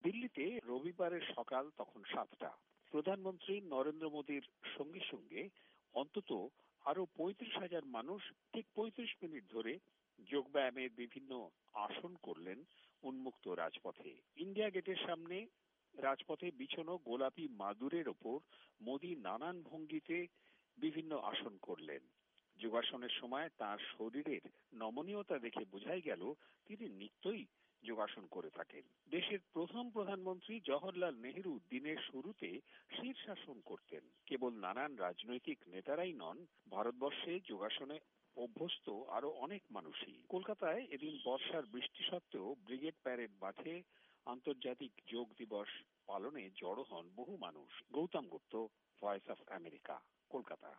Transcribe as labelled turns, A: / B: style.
A: দিল্লিতে রবিবারের সকাল তখন 7টা। প্রধানমন্ত্রী নরেন্দ্র মোদীর সঙ্গে সঙ্গে অন্তত আরো 35,000 মানুষ ঠিক 35 মিনিট ধরে যোগব্যায়ামের বিভিন্ন আসন করলেন উন্মুক্ত রাজপথে। ইন্ডিয়া গেটের সামনে রাজপথে বিছানো গোলাপি মাদুরের ওপর মোদী নানান ভঙ্গিতে বিভিন্ন আসন করলেন। যোগাসনের সময় তার শরীরের নমনীয়তা দেখে বোঝাই গেল তিনি নিত্যই যোগাসন করে থাকেন। দেশের প্রথম প্রধানমন্ত্রী জওহরলাল নেহেরু দিনের শুরুতে শীর্ষাসন করতেন। কেবল নানান রাজনৈতিক নেতারাই নন, ভারতবর্ষে যোগাসনে অভ্যস্ত আরো অনেক মানুষই। কলকাতায় এদিন বর্ষার বৃষ্টি সত্ত্বেও ব্রিগেড প্যারেড মাঠে আন্তর্জাতিক যোগ দিবস পালনে জড়ো হন বহু মানুষ। Gautam Gupta, voice of America, Kolkata.